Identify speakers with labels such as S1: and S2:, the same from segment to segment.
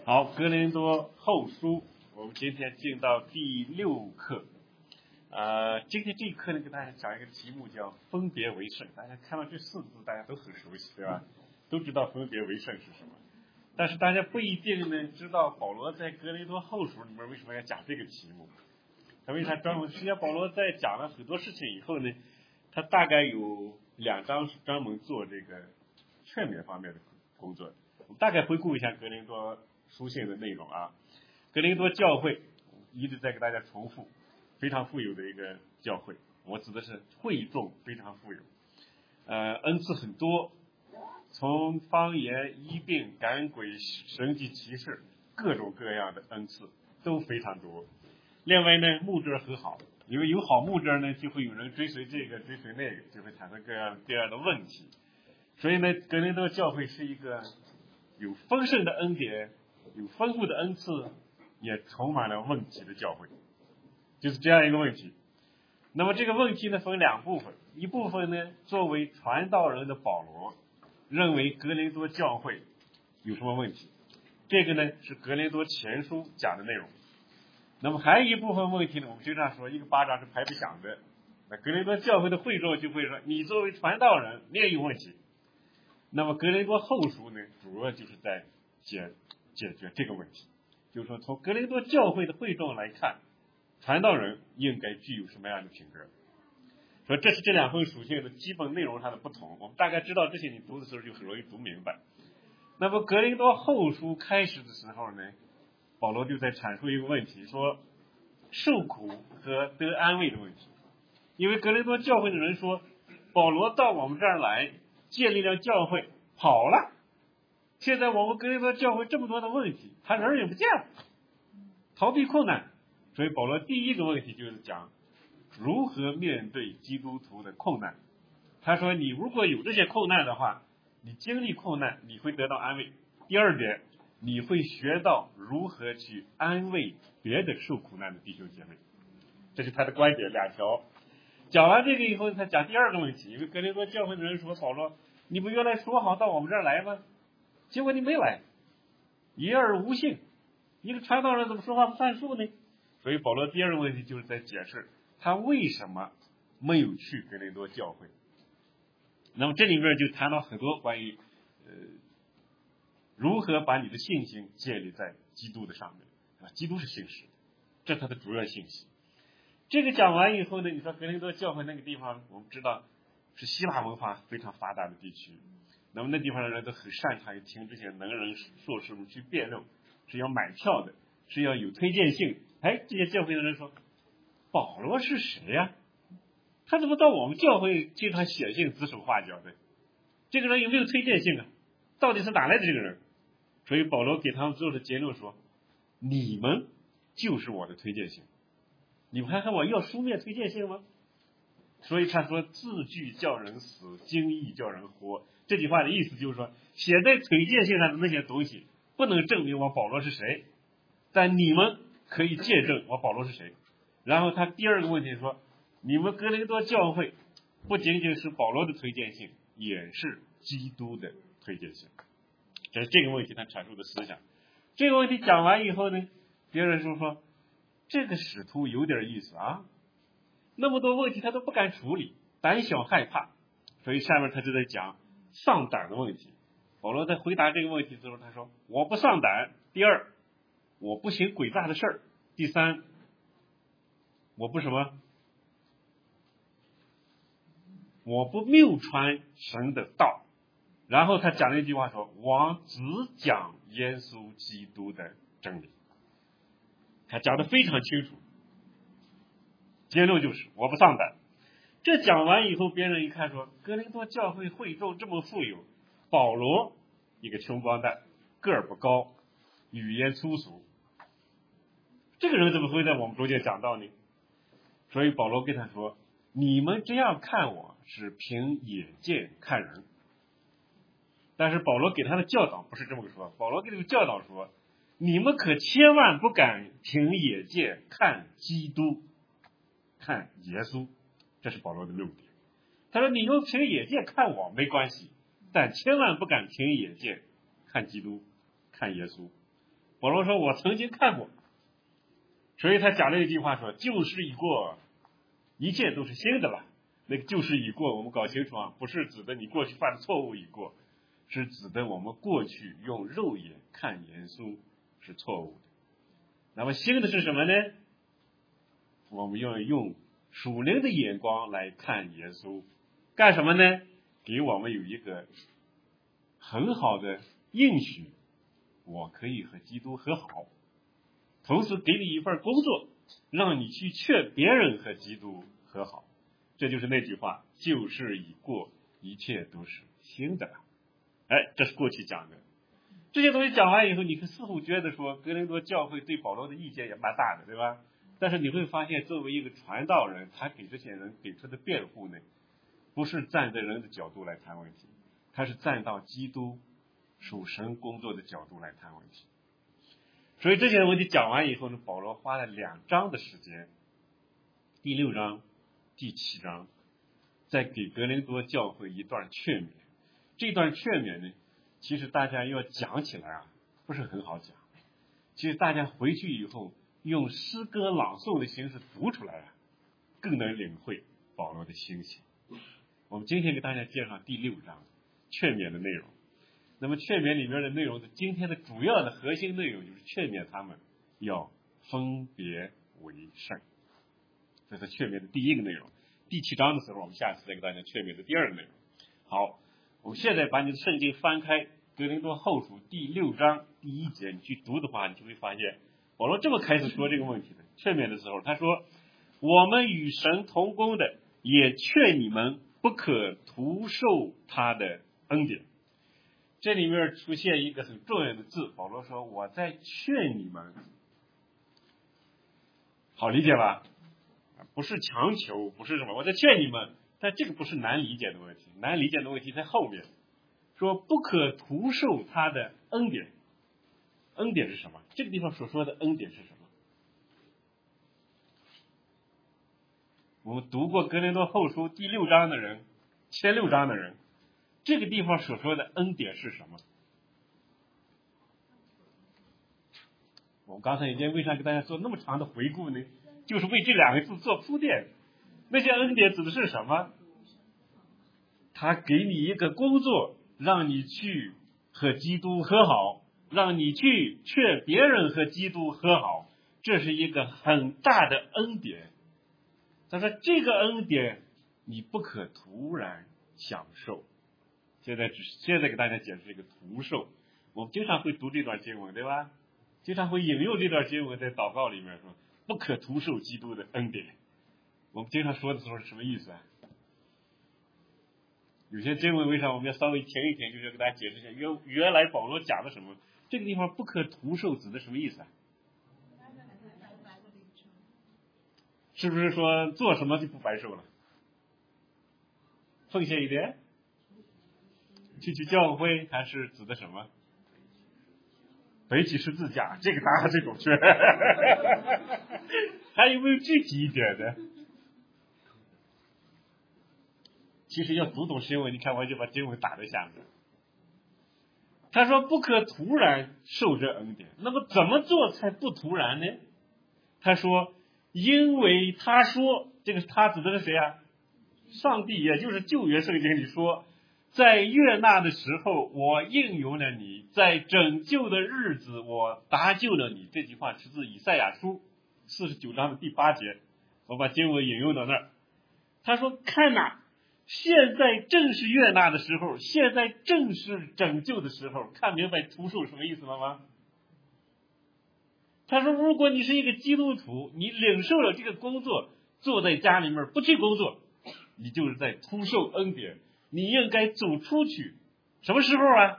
S1: 好，哥林多后书，我们今天进到第6课。今天这一课呢，给大家讲一个题目叫分别为圣。大家看到这4个字，大家都很熟悉，对吧？都知道分别为圣是什么。但是大家不一定呢知道保罗在哥林多后书里面为什么要讲这个题目。他为啥专门？实际上保罗在讲了很多事情以后呢，他大概有2章是专门做这个劝勉方面的工作。我们大概回顾一下哥林多书信的内容啊。哥林多教会一直在给大家重复，非常富有的一个教会，我指的是会众非常富有，恩赐很多，从方言、医病、赶鬼、神迹奇事，各种各样的恩赐都非常多。另外呢，牧者很好，因为有好牧者呢，就会有人追随这个追随那个，就会产生各样的问题。所以呢，哥林多教会是一个有丰盛的恩典，有丰富的恩赐，也充满了问题的教会，就是这样一个问题。那么这个问题呢，分2部分，一部分呢，作为传道人的保罗认为哥林多教会有什么问题，这个呢是哥林多前书讲的内容。那么还有一部分问题呢，我们经常说一个巴掌是拍不响的，那哥林多教会的会众就会说，你作为传道人你也有问题。那么哥林多后书呢，主要就是在解决这个问题，就是说从哥林多教会的会众来看，传道人应该具有什么样的品格。所以这是这2份属性的基本内容上的不同，我们大概知道这些，你读的时候就很容易读明白。那么哥林多后书开始的时候呢，保罗就在阐述一个问题，说受苦和得安慰的问题。因为哥林多教会的人说，保罗到我们这儿来建立了教会跑了，现在我们哥林多教会这么多的问题，他人也不见了，逃避困难。所以保罗第一个问题就是讲如何面对基督徒的困难。他说你如果有这些困难的话，你经历困难你会得到安慰。第二点，你会学到如何去安慰别的受苦难的弟兄姐妹。这是他的观点2条。讲完这个以后，他讲第2个问题，因为哥林多教会的人说，保罗你不原来说好到我们这儿来吗？结果你没来，言而无信，一个传道人怎么说话不算数呢？所以保罗第2个问题就是在解释他为什么没有去哥林多教会。那么这里面就谈到很多关于如何把你的信心建立在基督的上面，基督是信实，这是他的主要信息。这个讲完以后呢，你说哥林多教会那个地方，我们知道是希腊文化非常发达的地区，那么那地方的人都很擅长于听这些能人硕士们去辩论，是要买票的，是要有推荐性。这些教会的人说，保罗是谁呀？他怎么到我们教会经常写信指手画脚的？这个人有没有推荐性啊？到底是哪来的这个人？所以保罗给他们做的结论说，你们就是我的推荐信。你们还和我要书面推荐信吗？所以他说字句叫人死，经意叫人活。这句话的意思就是说，写在推荐信上的那些东西不能证明我保罗是谁，但你们可以见证我保罗是谁。然后他第2个问题说，你们哥林多教会不仅仅是保罗的推荐信，也是基督的推荐信。这是这个问题他阐述的思想。这个问题讲完以后呢，别人就说这个使徒有点意思啊，那么多问题他都不敢处理，胆小害怕。所以下面他就在讲丧胆的问题。保罗在回答这个问题的时候，他说我不丧胆。第2，我不行诡诈的事儿。第3，我不什么？我不谬传神的道。然后他讲了一句话说，我只讲耶稣基督的真理。他讲得非常清楚，结论就是我不丧胆。这讲完以后，别人一看说，哥林多教会会众这么富有，保罗一个穷光蛋，个儿不高，语言粗俗，这个人怎么会在我们中间讲道呢？所以保罗跟他说，你们这样看我是凭眼见看人。但是保罗给他的教导不是这么说，保罗给这个教导说，你们可千万不敢凭眼见看基督，看耶稣。这是保罗的论点。他说你们凭眼见看我没关系，但千万不敢凭眼见看基督，看耶稣。 保罗说我曾经看过，所以他讲了一句话说旧事已过，一切都是新的了。那个旧事已过，我们搞清楚啊，不是指的你过去犯的错误已过，是指的我们过去用肉眼看耶稣是错误的。那么新的是什么呢？我们要用属灵的眼光来看耶稣，干什么呢？给我们有一个很好的应许，我可以和基督和好，同时给你一份工作，让你去劝别人和基督和好。这就是那句话，旧事已过，一切都是新的了。哎，这是过去讲的。这些东西讲完以后，你似乎觉得说哥林多教会对保罗的意见也蛮大的，对吧？但是你会发现，作为一个传道人，他给这些人给出的辩护呢，不是站在人的角度来谈问题，他是站到基督属神工作的角度来谈问题。所以这些问题讲完以后呢，保罗花了2章的时间，第6章、第7章，再给哥林多教会一段劝勉。这段劝勉呢，其实大家要讲起来啊，不是很好讲。其实大家回去以后，用诗歌朗诵的形式读出来啊，更能领会保罗的心情。我们今天给大家介绍第6章劝勉的内容。那么劝勉里面的内容，今天的主要的核心内容就是劝勉他们要分别为圣，这是劝勉的第一个内容。第7章的时候，我们下次再给大家劝勉的第2个内容。好，我们现在把你的圣经翻开哥林多后书第6章第1节，你去读的话，你就会发现保罗这么开始说这个问题的。劝勉的时候他说，我们与神同工的也劝你们不可徒受他的恩典。这里面出现一个很重要的字，保罗说我在劝你们，好理解吧？不是强求，不是什么，我在劝你们，但这个不是难理解的问题，难理解的问题在后面，说不可徒受他的恩典。恩典是什么？这个地方所说的恩典是什么？我们读过哥林多后书第6章的人，前6章的人，这个地方所说的恩典是什么？我们刚才已经为啥给大家做那么长的回顾呢？就是为这2个字做铺垫。那些恩典指的是什么？他给你一个工作，让你去和基督和好，让你去劝别人和基督和好，这是一个很大的恩典。他说这个恩典你不可突然享受。现在给大家解释这个徒受。我们经常会读这段经文，对吧？经常会引用这段经文在祷告里面说不可徒受基督的恩典。我们经常说的时候是什么意思啊？有些经文为啥我们要稍微停一停，就是要给大家解释一下原来保罗讲的什么。这个地方不可徒受指的什么意思啊？是不是说做什么就不白受了？奉献一点，去教会，还是指的什么？背起十字架，这个当然这种去。还有没有具体一点的？其实要读懂经文，你看我就把经文打在下面。他说不可突然受这恩典，那么怎么做才不突然呢？他说因为他说，这个他指的是谁啊？上帝，也就是旧约圣经里说，在悦纳的时候我应允了你，在拯救的日子我搭救了你。这句话出自以赛亚书49章的第8节，我把经文引用到那儿。他说看哪，现在正是悦纳的时候，现在正是拯救的时候。看明白徒受什么意思了吗？他说如果你是一个基督徒，你领受了这个工作，坐在家里面不去工作，你就是在徒受恩典。你应该走出去，什么时候啊？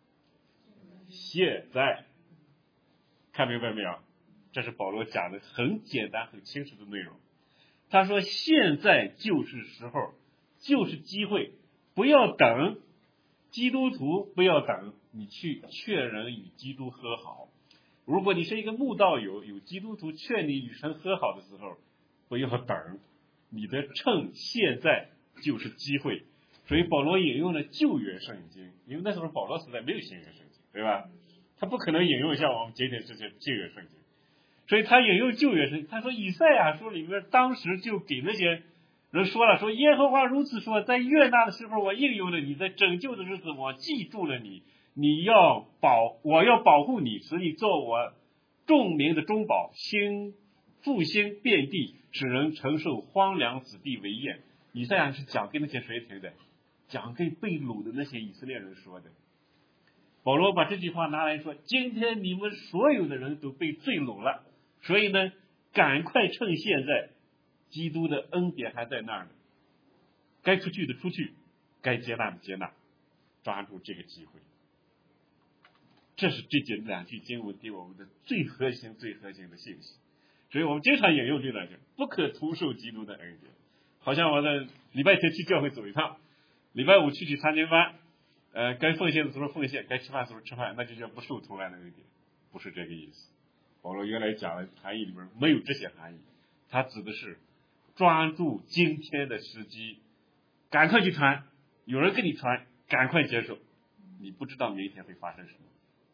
S1: 现在。看明白没有？这是保罗讲的很简单很清楚的内容。他说现在就是时候，就是机会，不要等，基督徒不要等，你去劝人与基督和好。如果你是一个慕道友，有基督徒劝你与神和好的时候，不要等，你的趁现在就是机会。所以保罗引用了旧约圣经，因为那时候保罗时代没有新约圣经，对吧？ 他不可能引用像我们今天这些旧约圣经，所以他引用旧约圣经。他说以赛亚书里面当时就给那些人说了，说耶和华如此说，在悦纳的时候我应用了你，在拯救的日子我记住了你，我要保护你，使你做我众民的中保，复兴遍地，使人承受荒凉之地为业。以赛亚是讲给那些谁听的？讲给被掳的那些以色列人说的。保罗把这句话拿来说，今天你们所有的人都被罪掳了，所以呢，赶快趁现在，基督的恩典还在那儿呢，该出去的出去，该接纳的接纳，抓住这个机会。这是这两句经文给我们的最核心的信息。所以我们经常引用这两句，不可徒受基督的恩典。好像我在礼拜天去教会走一趟，礼拜五去查经班，该奉献的时候奉献，该吃饭的时候吃饭，那就叫不受同来的恩典，不是这个意思。保罗原来讲的含义里面没有这些含义，他指的是抓住今天的时机，赶快去传，有人跟你传，赶快接受，你不知道明天会发生什么。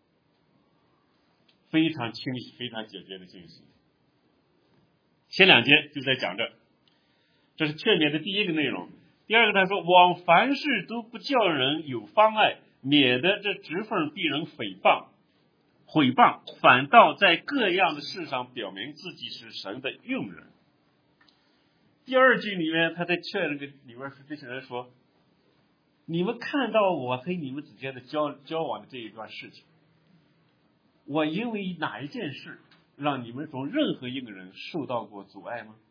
S1: 非常清晰、非常简洁的信息。前两节就在讲这是劝勉的第一个内容。第二个他说，往凡事都不叫人有妨碍，免得这直缝必人诽谤，反倒在各样的事上表明自己是神的用人。第二句里面他在劝这个里面是这些人说，你们看到我和你们之间的交往的这一段事情，我因为哪一件事让你们从任何一个人受到过阻碍吗？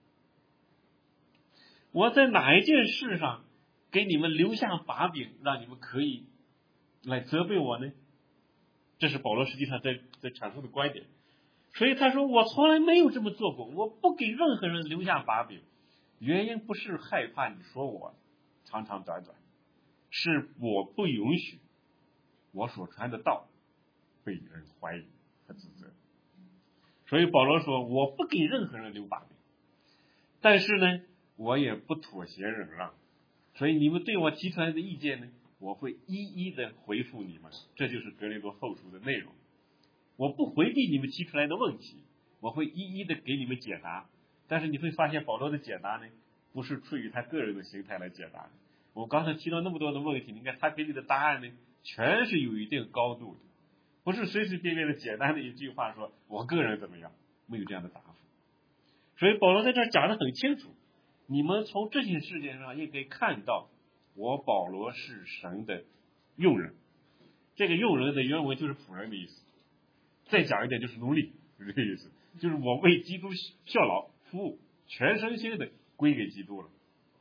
S1: 我在哪一件事上给你们留下把柄，让你们可以来责备我呢？这是保罗实际上在阐述的观点。所以他说，我从来没有这么做过，我不给任何人留下把柄，原因不是害怕你说我长长短短，是我不允许我所传的道被人怀疑和指责。所以保罗说，我不给任何人留把柄，但是呢，我也不妥协忍让。所以你们对我提出来的意见呢，我会一一的回复你们。这就是哥林多后书的内容。我不回避你们提出来的问题，我会一一的给你们解答。但是你会发现保罗的解答呢，不是出于他个人的心态来解答的。我刚才提到那么多的问题，你看他给你的答案呢，全是有一定高度的，不是随随便便的简单的一句话说我个人怎么样，没有这样的答复。所以保罗在这儿讲得很清楚，你们从这些事件上也可以看到，我保罗是神的用人。这个用人的原文就是仆人的意思，再讲一点就是奴隶，是这个意思，就是我为基督效劳服务，全身心的归给基督了。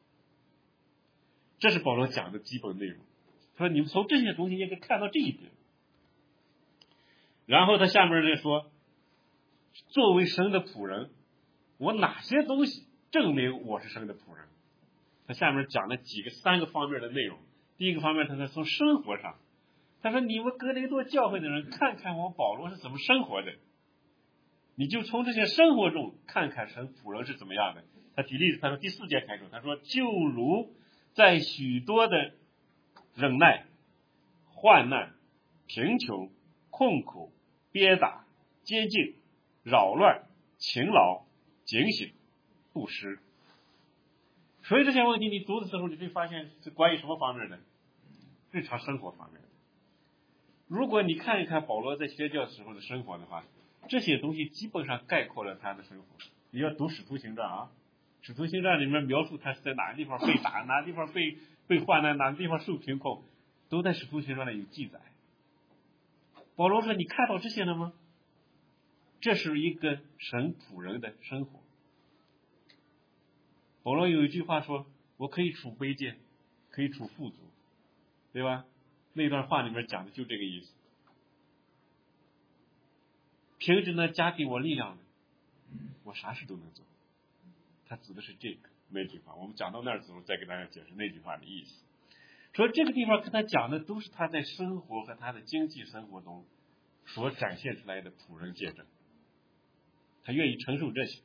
S1: 这是保罗讲的基本内容。他说你们从这些东西也可以看到这一点。然后他下面再说，作为神的仆人，我哪些东西证明我是神的仆人？他下面讲了3个方面的内容。第一个方面，他说从生活上，他说你们哥林多教会的人看看我保罗是怎么生活的，你就从这些生活中看看神仆人是怎么样的。他举例子，他说第4节开头，他说就如在许多的忍耐、患难、贫穷、困苦、憋打、接近、扰乱、勤劳、警醒、布施。所以这些问题你读的时候，你会发现是关于什么方面的？日常生活方面的。如果你看一看保罗在宣教时候的生活的话，这些东西基本上概括了他的生活。你要读使徒行传啊，使徒行传里面描述他是在哪个地方被打，哪个地方被患难，哪个地方受贫困，都在使徒行传里有记载。保罗说，你看到这些了吗？这是一个神仆人的生活。保罗有一句话说，我可以处卑贱，可以处富足，对吧？那段话里面讲的就这个意思。凭着呢加给我力量的，我啥事都能做。他指的是那句话。我们讲到那儿的时候再给大家解释那句话的意思。所以这个地方跟他讲的都是他在生活和他的经济生活中所展现出来的仆人见证。他愿意承受这些。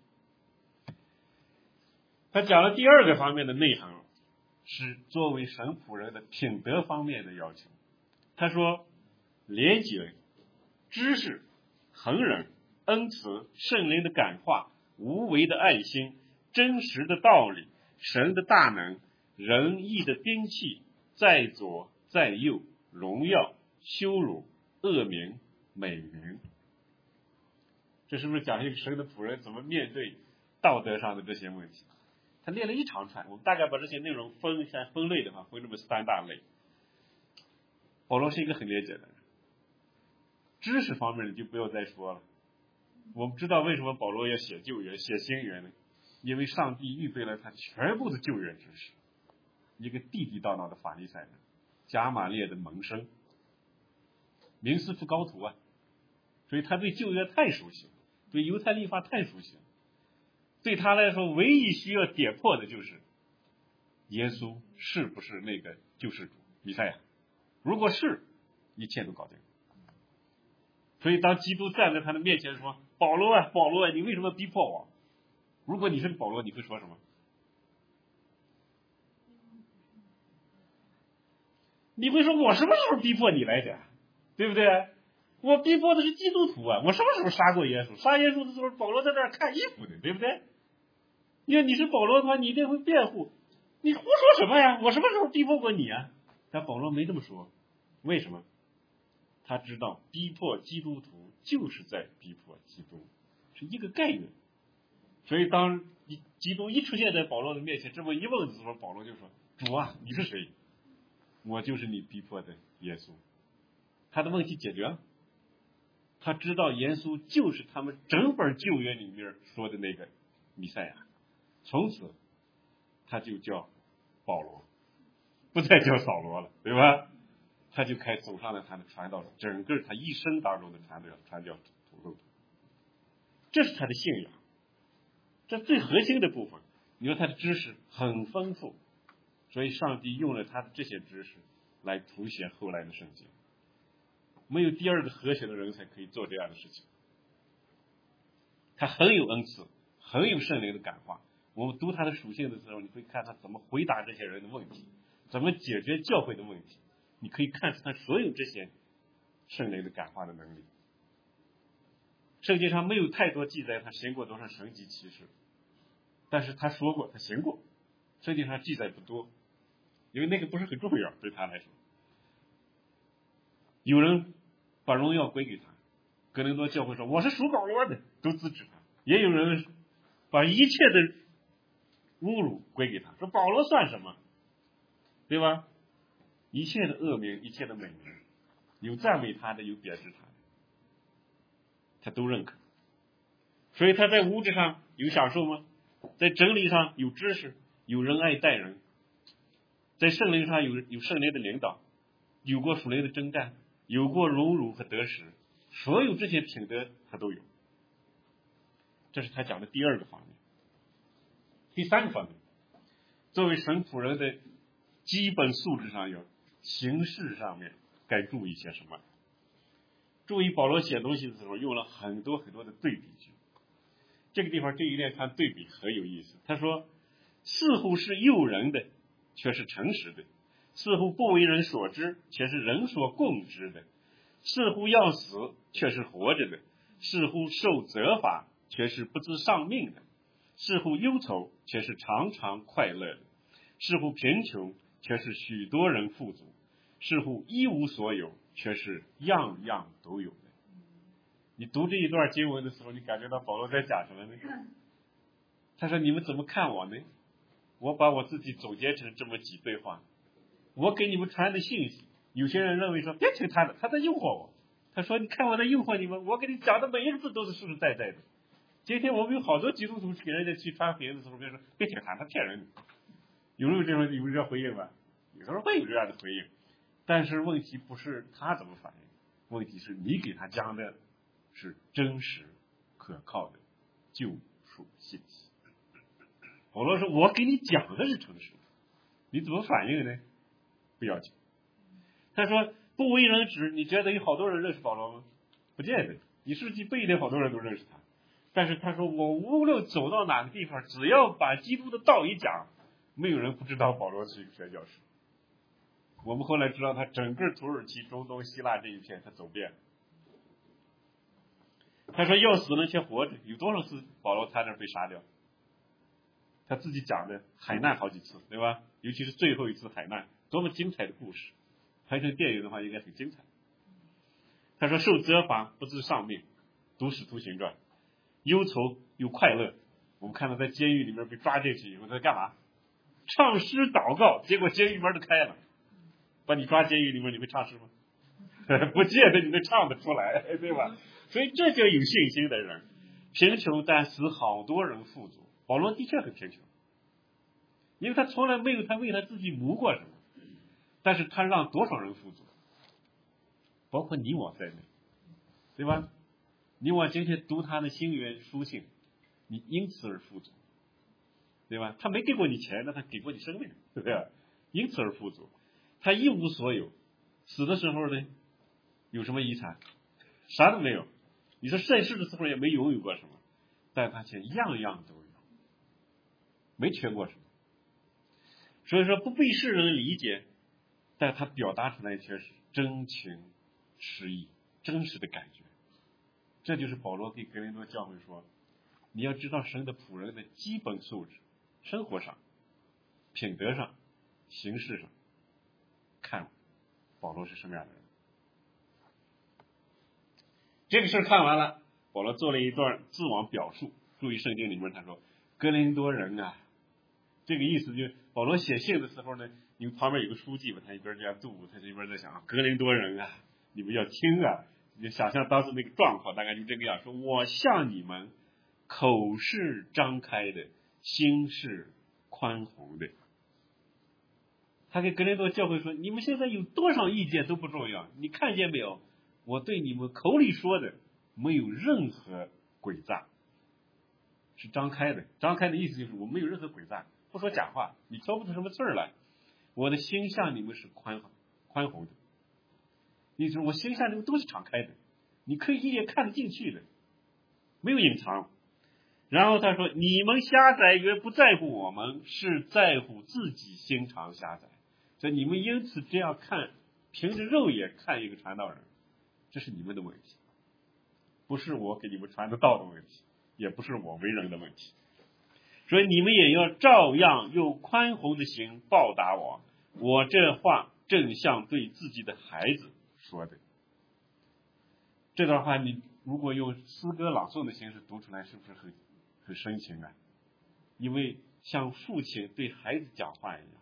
S1: 他讲了第2个方面的内涵，是作为神仆人的品德方面的要求。他说廉洁、 知识、恒忍、恩慈、圣灵的感化、无为的爱心、真实的道理、神的大能、仁义的兵器，在左在右，荣耀、羞辱、恶名、美名。这是不是讲一个神的仆人怎么面对道德上的这些问题？他列了一长串，我们大概把这些内容分类的话，分这么3大类。保罗是一个很廉洁的人，知识方面的就不要再说了。我们知道为什么保罗要写旧约、写新约呢？因为上帝预备了他全部的旧约知识。一个地地道道的法利赛人，加马列的门生，民斯夫高徒啊，所以他对旧约太熟悉了，对犹太律法太熟悉了。对他来说，唯一需要点破的就是耶稣是不是那个救世主弥赛亚。如果是，一切都搞定。所以当基督站在他的面前说：“保罗啊，保罗啊，你为什么逼迫我？”如果你是保罗，你会说什么？你会说：“我什么时候逼迫你来着？对不对？我逼迫的是基督徒啊！我什么时候杀过耶稣？杀耶稣的时候，保罗在那儿看衣服的，对不对？因为你是保罗的话，你一定会辩护。你胡说什么呀？我什么时候逼迫过你啊？”但保罗没这么说，为什么？他知道逼迫基督徒就是在逼迫基督，是一个概念。所以当基督一出现在保罗的面前，这么一问的时候，保罗就说：“主啊，你是谁？”“我就是你逼迫的耶稣。”他的问题解决了。他知道耶稣就是他们整本旧约里面说的那个弥赛亚。从此他就叫保罗，不再叫扫罗了，对吧？他就开始走上了他的传道，整个他一生当中的传教途路。这是他的信仰，这最核心的部分。你说他的知识很丰富，所以上帝用了他的这些知识来谱写后来的圣经。没有第二个和谐的人才可以做这样的事情。他很有恩赐，很有圣灵的感化。我们读他的属性的时候，你会看他怎么回答这些人的问题，怎么解决教会的问题。你可以看出他所有这些圣灵的感化的能力。圣经上没有太多记载他行过多少神迹奇事，但是他说过他行过，圣经上记载不多，因为那个不是很重要对他来说。有人把荣耀归给他，哥林多教会说我是属保罗的，都支持他。也有人把一切的侮辱归给他，说保罗算什么，对吧？一切的恶名，一切的美名，有赞美他的，有贬值他的，他都认可。所以他在物质上有享受吗？在真理上有知识，有仁爱待人，在圣灵上有圣灵的领导，有过属灵的征战，有过荣辱和得失，所有这些品德他都有。这是他讲的第二个方面。第三个方面，作为神仆人的基本素质上有形式上面该注意些什么？注意保罗写东西的时候用了很多很多的对比句。这个地方这一连串对比很有意思。他说似乎是诱人的，却是诚实的；似乎不为人所知，却是人所共知的；似乎要死，却是活着的；似乎受责罚，却是不知丧命的；似乎忧愁，却是常常快乐的；似乎贫穷，却是许多人富足；似乎一无所有，却是样样都有的。你读这一段经文的时候，你感觉到保罗在讲什么呢？他说你们怎么看我呢？我把我自己总结成这么几对话。我给你们传的信息，有些人认为说别听他的，他在诱惑我。他说你看我在诱惑你们，我给你讲的每一个字都是实实在在的。今天我们有好多基督徒给人家去传福音的时候，别说别听他骗人的。有没有这回应吧？有时候会有这样的回应，但是问题不是他怎么反应，问题是你给他讲的是真实可靠的救赎信息。保罗说我给你讲的是诚实的，你怎么反应呢？不要紧。他说不为人知，你觉得有好多人认识保罗吗？不见得，你实际不一定好多人都认识他。但是他说我无论走到哪个地方，只要把基督的道一讲，没有人不知道保罗是一个宣教士。我们后来知道他整个土耳其、中东、希腊这一片他走遍了。 他说要死能却活着，有多少次保罗差点被杀掉？他自己讲的海难好几次，对吧？尤其是最后一次海难，多么精彩的故事！拍成电影的话，应该很精彩。他说受责罚不知丧命，读使徒行传，忧愁又快乐。我们看到在监狱里面被抓进去以后，他在干嘛？唱诗祷告，结果监狱门都开了。把你抓监狱里面，你会唱诗吗？不见得你能唱得出来，对吧？所以这叫有信心的人。贫穷但使好多人富足。保罗的确很贫穷，因为他从来没有他为他自己谋过什么，但是他让多少人富足，包括你我在内，对吧？你我今天读他的新约书信，你因此而富足，对吧？他没给过你钱，但他给过你生命，对不对？因此而富足。他一无所有，死的时候呢，有什么遗产？啥都没有。你说在世的时候也没拥有过什么，但他却样样都有，没缺过什么。所以说不被世人理解，但他表达出来却是真情实意，真实的感觉。这就是保罗给格林多教会说，你要知道神的仆人的基本素质，生活上、品德上、形式上，看保罗是什么样的人。这个事儿看完了，保罗做了一段自我表述。注意圣经里面他说，哥林多人啊，这个意思就是保罗写信的时候呢，因为旁边有个书记嘛，他一边这样读，他一边在想，哥林多人啊，你们要听啊，你就想象当时那个状况，大概就这个样，说我向你们口是张开的，心是宽宏的。他给格林多教会说，你们现在有多少意见都不重要，你看见没有，我对你们口里说的没有任何诡诈，是张开的。张开的意思就是我没有任何诡诈，不说假话，你挑不出什么刺儿来。我的心向你们是宽宏的，意思我心向你们都是敞开的，你可以一眼看得进去的，没有隐藏。然后他说，你们狭窄原不在乎我们，是在乎自己心肠狭窄。所以你们因此这样看，凭着肉眼看一个传道人，这是你们的问题，不是我给你们传的道的问题，也不是我为人的问题。所以你们也要照样用宽宏的心报答我。我这话正像对自己的孩子说的。这段话你如果用诗歌朗诵的形式读出来，是不是很深情啊？因为像父亲对孩子讲话一样。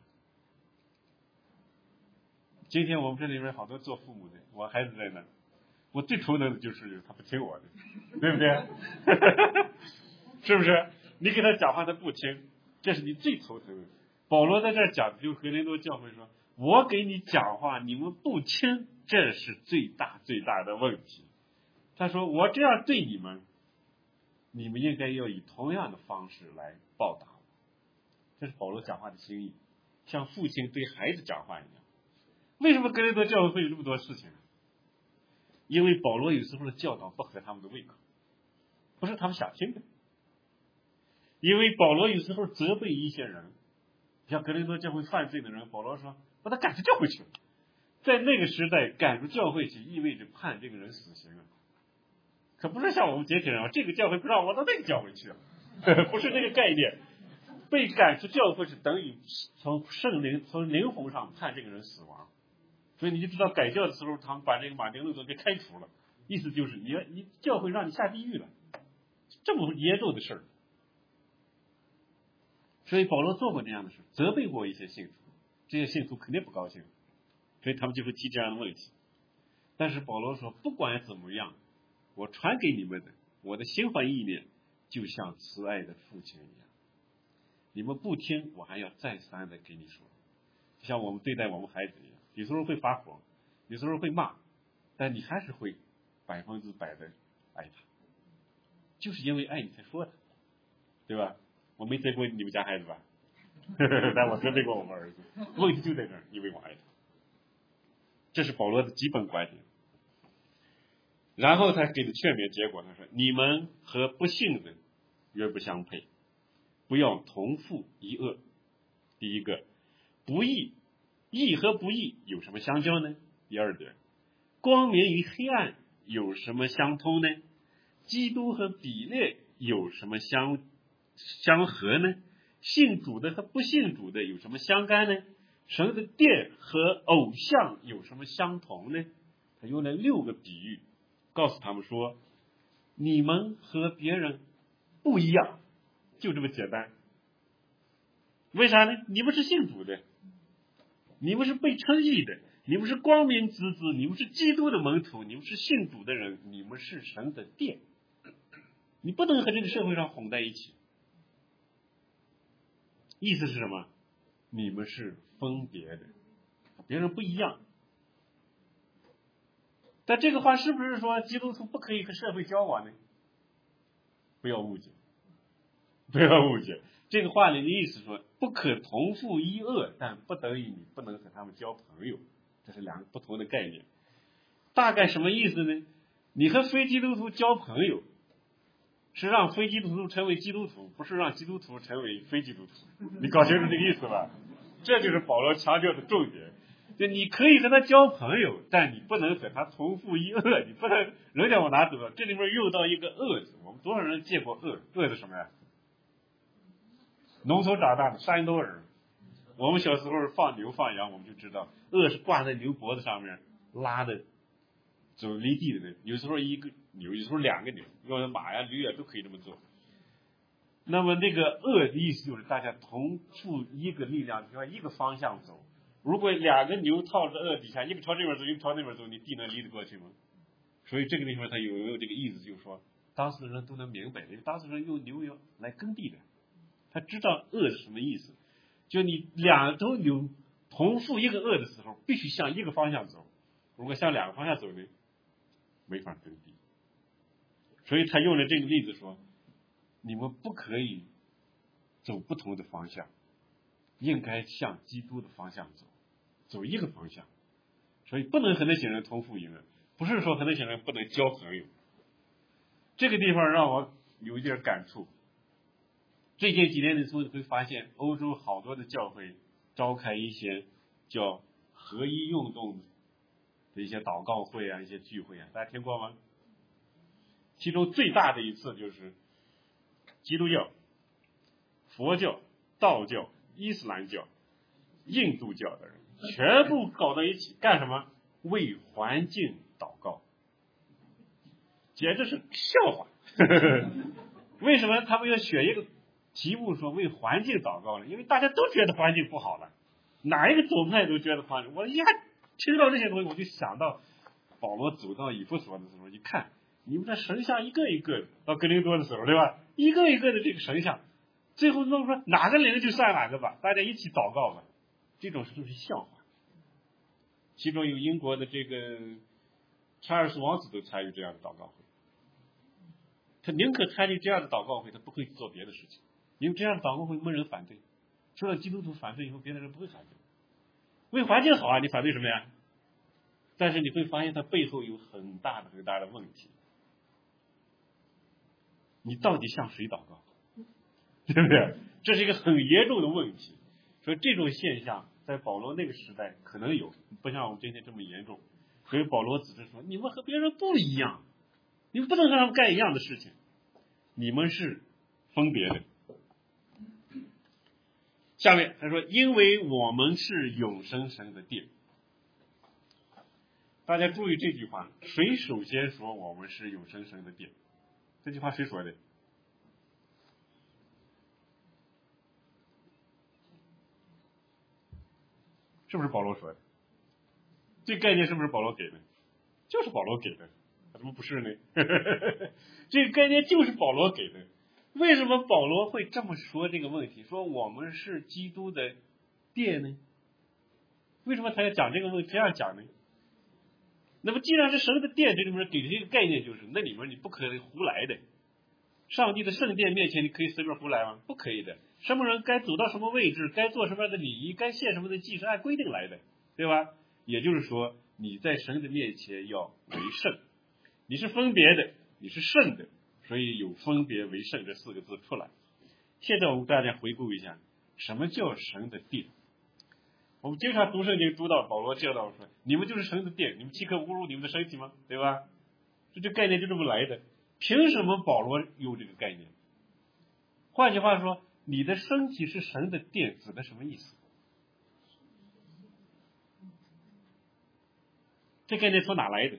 S1: 今天我们这里面好多做父母的，我孩子在那，我最头疼的就是他不听我的，对不对？是不是？你给他讲话他不听，这是你最头疼的。保罗在这儿讲，就格林多教会说，我给你讲话你们不听，这是最大最大的问题。他说我这样对你们，你们应该要以同样的方式来报答我。这是保罗讲话的心意，像父亲对孩子讲话一样。为什么格林多教会会有这么多事情？因为保罗有时候的教导不合他们的胃口，不是他们想听的。因为保罗有时候责备一些人，像格林多教会犯罪的人，保罗说把他赶出教会去。在那个时代，赶出教会去意味着判这个人死刑啊，可不是像我们节体人，这个教会不让我到那个教会去，不是这个概念。被赶出教会是等于从灵魂上判这个人死亡。所以你就知道改教的时候，他们把这个马丁路德给开除了，意思就是你教会让你下地狱了，这么严重的事儿。所以保罗做过这样的事，责备过一些信徒，这些信徒肯定不高兴，所以他们就会提这样的问题。但是保罗说，不管怎么样，我传给你们的，我的心怀意念就像慈爱的父亲一样，你们不听，我还要再三的给你说，就像我们对待我们孩子一样，有时候会发火，有时候会骂，但你还是会100%的爱他，就是因为爱你才说的，对吧？我没责过你们家孩子吧？但我责备过我们儿子。问题就在这儿，因为我爱他。这是保罗的基本观点。然后他给的劝勉结果，他说：你们和不信的约不相配，不要同负一恶。第一个，不义，义和不义有什么相交呢？第二点，光明与黑暗有什么相通呢？ 基督和比列有什么相合呢？信主的和不信主的有什么相干呢？神的殿和偶像有什么相同呢？他用了6个比喻，告诉他们说，你们和别人不一样，就这么简单。为啥呢？你们是信主的，你们是被称义的，你们是光明之子，你们是基督的门徒，你们是信主的人，你们是神的殿，你不能和这个社会上混在一起。意思是什么？你们是分别的，别人不一样。但这个话是不是说基督徒不可以和社会交往呢？不要误解，不要误解。这个话里的意思说，不可同父异恶，但不等于你不能和他们交朋友，这是2个不同的概念。大概什么意思呢？你和非基督徒交朋友，是让非基督徒成为基督徒，不是让基督徒成为非基督徒。你搞清楚这个意思吧？这就是保罗强调的重点。就你可以和他交朋友，但你不能和他同父异恶，你不能人家往哪走了。这里面用到一个恶字，我们多少人见过恶？恶是什么呀？农村长大的山东人，我们小时候放牛放羊，我们就知道恶是挂在牛脖子上面拉的，走离地的，有时候1个牛，有时候2个牛，用的马呀驴呀都可以这么做。那么那个恶的意思就是大家同负一个力量，朝一个方向走。如果2个牛套着恶底下，一个朝这边走，一个朝那边走，你地能离得过去吗？所以这个地方他有没有这个意思，就是说当时人都能明白，因为当时人用牛来耕地的，他知道恶是什么意思。就你2头牛同负一个恶的时候，必须向一个方向走，如果向2个方向走呢，没法耕地。所以他用了这个例子说，你们不可以走不同的方向，应该向基督的方向走一个方向。所以不能和那些人同负一恶，不是说和那些人不能交朋友。这个地方让我有一点感触。最近几年的时候，你会发现欧洲好多的教会召开一些叫合一运动的一些祷告会啊，一些聚会啊，大家听过吗？其中最大的一次就是基督教、佛教、道教、伊斯兰教、印度教的人全部搞到一起干什么？为环境祷告，简直是笑话。为什么他们要选一个题目说为环境祷告呢？因为大家都觉得环境不好了，哪一个宗派都觉得环境。我一下听到这些东西，我就想到保罗走到以弗所的时候，一看你们这神像一个一个的，到哥林多的时候，对吧？一个一个的这个神像，最后弄说哪个灵就算哪个吧，大家一起祷告吧。这种就是笑话。其中有英国的这个查尔斯王子都参与这样的祷告会，他宁可参与这样的祷告会，他不会做别的事情，因为这样的祷告会没人反对，除了基督徒反对以后，别的人不会反对。为环境好啊，你反对什么呀？但是你会发现它背后有很大的问题。你到底向谁祷告？对不对？这是一个很严重的问题。所以这种现象在保罗那个时代可能有，不像我们今天这么严重。所以保罗只是说，你们和别人不一样，你们不能和他们干一样的事情，你们是分别的。下面他说，因为我们是永生神的殿。大家注意这句话，谁首先说我们是永生神的殿？这句话谁说的？是不是保罗说的？这概念是不是保罗给的？就是保罗给的，怎么不是呢？这个概念就是保罗给的。为什么保罗会这么说这个问题？说我们是基督的殿呢？为什么他要讲这个问题这样讲呢？那么既然是神的殿，这里面给的一个概念就是，那里面你不可以胡来的。上帝的圣殿面前，你可以随便胡来吗？不可以的。什么人该走到什么位置，该做什么样的礼仪，该献什么的祭是按规定来的，对吧？也就是说，你在神的面前要为圣，你是分别的，你是圣的，所以有分别为圣这4个字出来。现在我们大家回顾一下，什么叫神的殿？我们经常读圣经读到保罗教导说，你们就是神的殿，你们岂可侮辱你们的身体吗？对吧？这概念就这么来的。 凭什么保罗有这个概念？换句话说，你的身体是神的殿，指的什么意思？这概念从哪来的？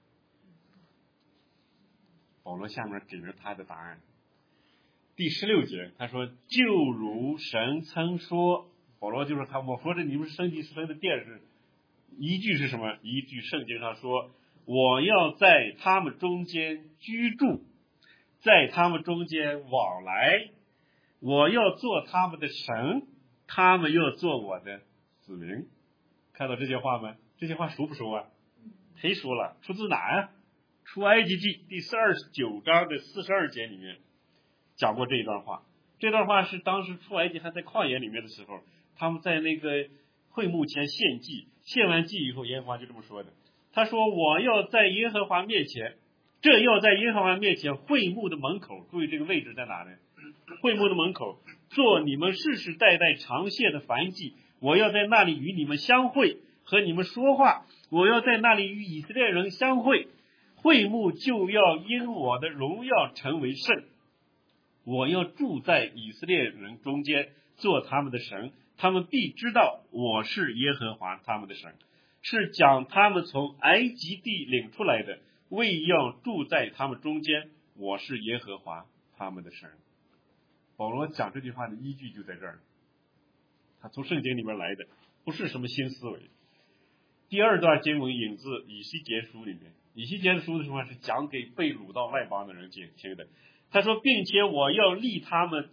S1: 保罗下面给了他的答案。第16节他说，就如神曾说，保罗就是他，我说的你们身体是神的殿，是依据是什么？依据圣经上说，我要在他们中间居住，在他们中间往来，我要做他们的神，他们要做我的子民。看到这些话吗？这些话熟不熟啊？忒熟了。出自哪啊？出埃及记第29章的42节里面讲过这一段话。这段话是当时出埃及还在旷野里面的时候，他们在那个会幕前献祭，献完祭以后，耶和华就这么说的。他说，我要在耶和华面前，这要在耶和华面前会幕的门口，注意这个位置在哪呢？会幕的门口，做你们世世代代常献的燔祭，我要在那里与你们相会，和你们说话，我要在那里与以色列人相会，会幕就要因我的荣耀成为圣，我要住在以色列人中间，做他们的神，他们必知道我是耶和华他们的神，是将他们从埃及地领出来的，为要住在他们中间，我是耶和华他们的神。保罗讲这句话的依据就在这儿，他从圣经里面来的，不是什么新思维。第二段经文引自以西结书里面，以西结书的时候是讲给被掳到外邦的人听的。他说，并且我要与他们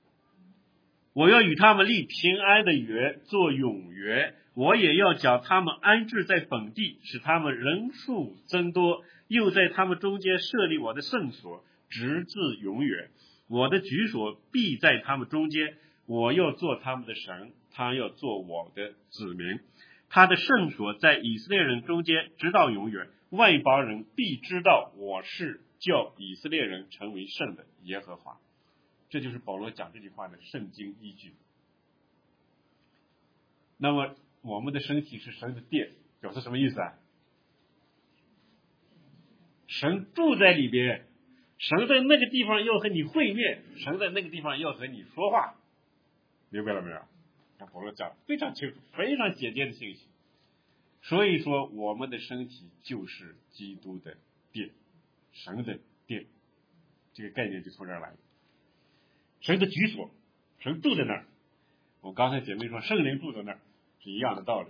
S1: 立平安的约，做永约，我也要将他们安置在本地，使他们人数增多，又在他们中间设立我的圣所，直至永远。我的居所必在他们中间，我要做他们的神，他要做我的子民。他的圣所在以色列人中间，直到永远。外邦人必知道我是叫以色列人成为圣的耶和华。这就是保罗讲这句话的圣经依据。那么我们的身体是神的殿，表示什么意思啊？神住在里边，神在那个地方要和你会面，神在那个地方要和你说话，明白了没有？看保罗讲非常清楚，非常简洁的信息。所以说我们的身体就是基督的殿，神的殿，这个概念就从这儿来了。神的居所，神住在那儿。我刚才姐妹说圣灵住在那儿是一样的道理。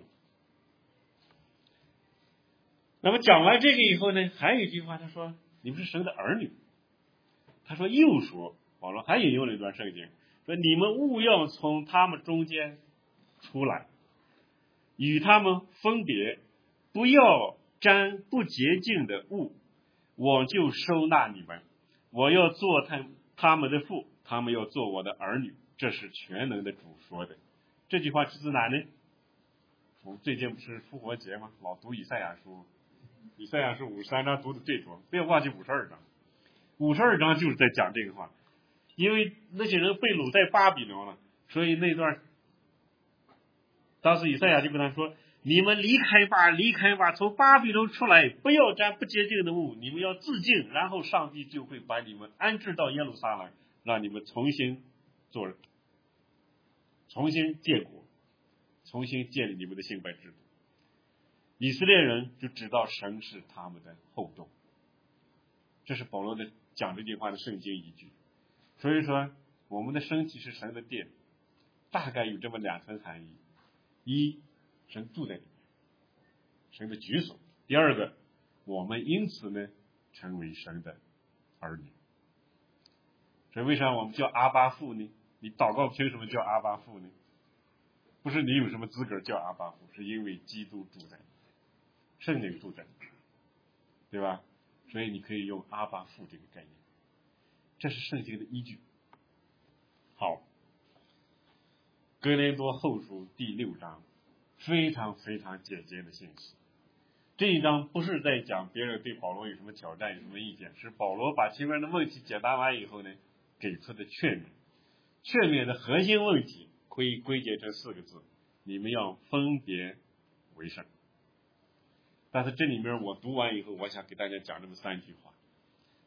S1: 那么讲完这个以后呢，还有一句话，他说你们是神的儿女。他说又说，保罗还引用了一段圣经，说你们务要从他们中间出来，与他们分别，不要沾不洁净的物，我就收纳你们，我要做他们的父，他们要做我的儿女，这是全能的主说的。这句话出自哪呢？我们最近不是复活节吗？老读以赛亚书，以赛亚书53章读的最多，不要忘记52章。52章就是在讲这个话，因为那些人被掳在巴比伦了，所以那段当时以赛亚就跟他说，你们离开吧，离开吧，从巴比伦出来，不要沾不洁净的物，你们要自净，然后上帝就会把你们安置到耶路撒冷，让你们重新做人，重新建国，重新建立你们的敬拜制度。以色列人就知道神是他们的后盾，这是保罗的讲这句话的圣经依据。所以说我们的身体是神的殿，大概有这么2层含义：一，神住在里面，神的居所；第二个，我们因此呢成为神的儿女。所以为啥我们叫阿爸父呢？你祷告凭什么叫阿爸父呢？不是你有什么资格叫阿爸父，是因为基督住在里面，圣灵住在里面，对吧？所以你可以用阿爸父这个概念，这是圣经的依据。好，哥林多后书第6章非常非常简洁的信息。这一章不是在讲别人对保罗有什么挑战有什么意见，是保罗把前面的问题解答完以后呢，给出的劝勉。劝勉的核心问题可以归结成4个字：你们要分别为圣。但是这里面我读完以后，我想给大家讲这么3句话。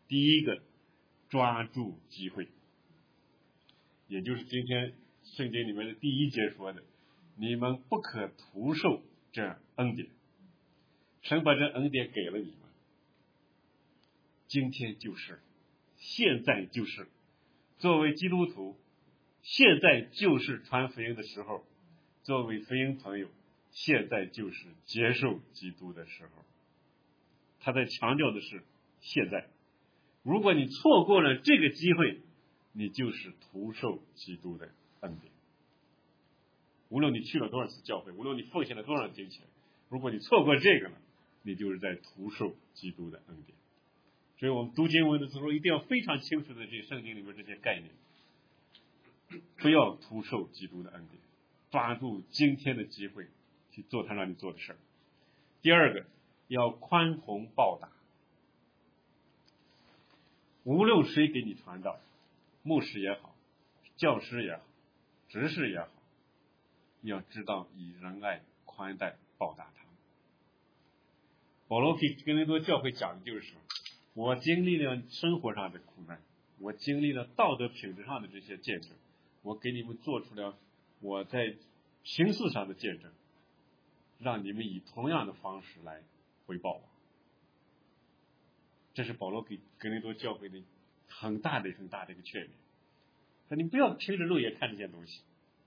S1: 第一个，抓住机会，也就是今天圣经里面的第一节说的，你们不可徒受这恩典。神把这恩典给了你们，今天就是，现在就是，作为基督徒，现在就是传福音的时候；作为福音朋友，现在就是接受基督的时候。他在强调的是现在。如果你错过了这个机会，你就是徒受基督的恩典。无论你去了多少次教会，无论你奉献了多少金钱，如果你错过这个了，你就是在徒受基督的恩典。所以我们读经文的时候一定要非常清楚的这圣经里面这些概念，不要徒受基督的恩典，抓住今天的机会去做他让你做的事儿。第二个，要宽宏报答。无论谁给你传道，牧师也好，教师也好，执事也好，你要知道以仁爱宽待报答他们。保罗给哥林多教会讲的就是说，我经历了生活上的苦难，我经历了道德品质上的这些见证，我给你们做出了我在形式上的见证，让你们以同样的方式来回报我。这是保罗给哥林多教会的很大的一个劝勉。那你不要凭着肉眼看这些东西。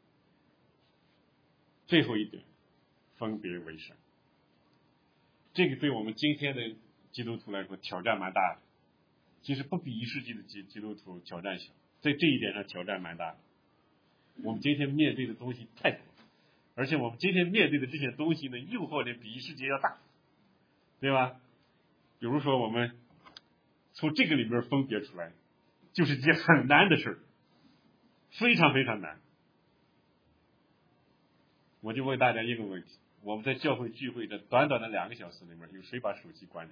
S1: 最后一点，分别为圣。这个对我们今天的基督徒来说挑战蛮大的，其实不比1世纪的基督徒挑战小，在这一点上挑战蛮大的。我们今天面对的东西太多，而且我们今天面对的这些东西呢，诱惑的比1世纪要大，对吧？比如说我们从这个里面分别出来，就是一件很难的事，非常非常难。我就问大家一个问题，我们在教会聚会的短短的2个小时里面，有谁把手机关着？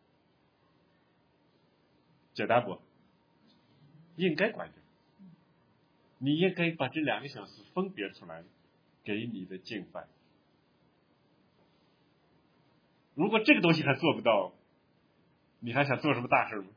S1: 解答不？应该关着。你应该把这2个小时分别出来给你的敬拜。如果这个东西还做不到，你还想做什么大事吗？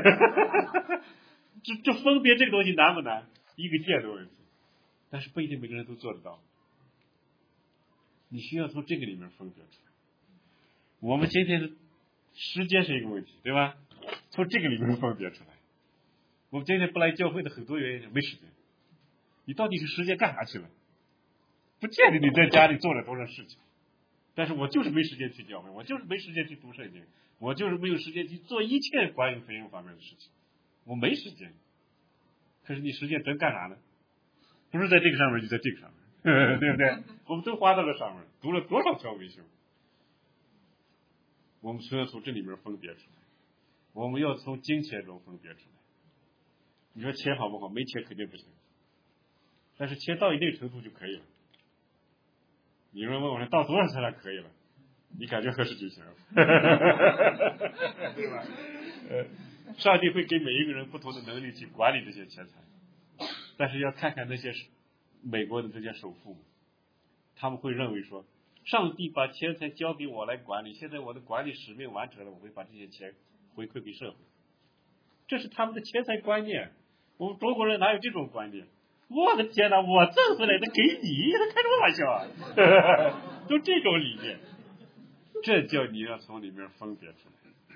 S1: 这分别这个东西难不难？一个键的问题，但是不一定每个人都做得到。你需要从这个里面分别出来。我们今天的时间是一个问题，对吧？从这个里面分别出来。我们今天不来教会的很多原因，没时间。你到底是时间干啥去了？不见得你在家里做了多少事情，但是我就是没时间去教会，我就是没时间去读圣经，我就是没有时间去做一切关于福音方面的事情，我没时间。可是你时间真干啥呢？不是在这个上面，就在这个上面，对不对？我们都花到了上面，读了多少条维修？我们需要从这里面分别出来，我们要从金钱中分别出来。你说钱好不好？没钱肯定不行，但是钱到一定程度就可以了。有人问我说到多少才可以了？你感觉合适就行了，对吧？上帝会给每一个人不同的能力去管理这些钱财，但是要看看那些美国的这些首富们，他们会认为说，上帝把钱财交给我来管理，现在我的管理使命完成了，我会把这些钱回馈给社会。这是他们的钱财观念。我们中国人哪有这种观念？我的天哪，我挣回来的给你，开什么玩笑啊？就这种理念，这叫你要从里面分别出来。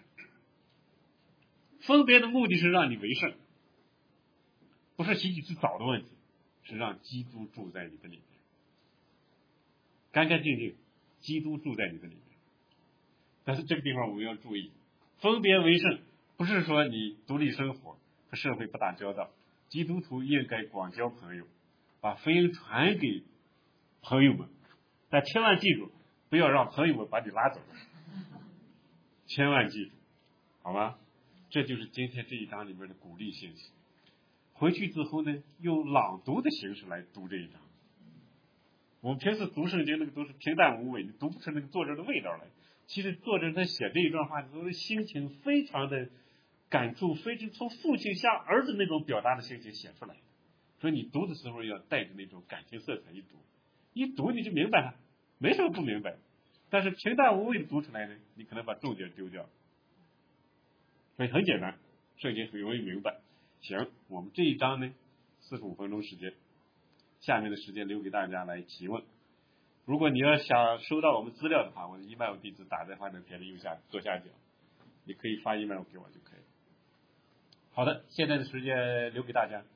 S1: 分别的目的是让你为圣，不是洗洗最早的问题，是让基督住在你的里面，干干净净，基督住在你的里面。但是这个地方我们要注意，分别为圣不是说你独立生活和社会不打交道，基督徒应该广交朋友，把福音传给朋友们，但千万记住，不要让朋友们把你拉走，千万记住，好吗？这就是今天这一章里面的鼓励信息。回去之后呢，用朗读的形式来读这一章。我们平时读圣经那个都是平淡无味，你读不出那个作者的味道来。其实作者在写这一段话的时候，心情非常的感触，非常从父亲向儿子那种表达的心情写出来的。所以你读的时候要带着那种感情色彩一读你就明白了，没什么不明白。但是平淡无味的读出来呢，你可能把重点丢掉。所以很简单， 圣经很容易明白。行，我们这一章呢45分钟时间，下面的时间留给大家来提问。如果你要想收到我们资料的话，我的 email 地址打在发言帖的左下角，你可以发 email 给我就可以了。好的，现在的时间留给大家。